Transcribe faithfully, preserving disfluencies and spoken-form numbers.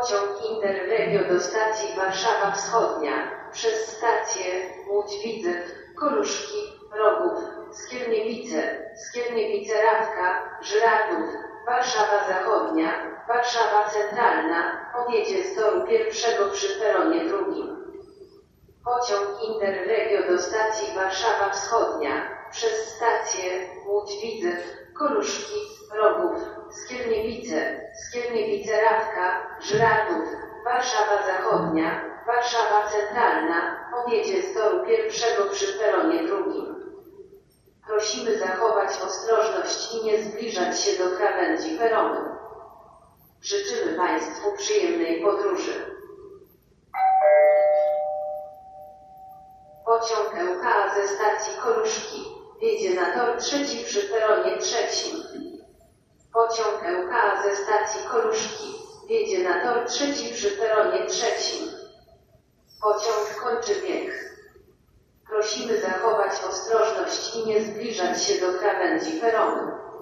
Pociąg Interregio do stacji Warszawa Wschodnia, przez stacje Łódź-Widzew, Koluszki, Rogów, Skierniewice, Skierniewice-Rawka, Żratów, Warszawa Zachodnia, Warszawa Centralna, odjedzie z toru pierwszego przy peronie drugim. Pociąg Interregio do stacji Warszawa Wschodnia, przez stacje Łódź-Widzew, Koluszki, Rogów, Skierniewice, Skierniewice-Rawka, Żratów, Warszawa Zachodnia, Warszawa Centralna, odjedzie z toru pierwszego przy peronie drugim. Prosimy zachować ostrożność i nie zbliżać się do krawędzi peronu. Życzymy Państwu przyjemnej podróży. Pociąg E U K ze stacji Koluszki wjedzie na tor trzeci przy peronie trzecim. Pociąg E U K ze stacji Koluszki wjedzie na tor trzeci przy peronie trzecim. Pociąg kończy bieg. Prosimy zachować ostrożność i nie zbliżać się do krawędzi peronu.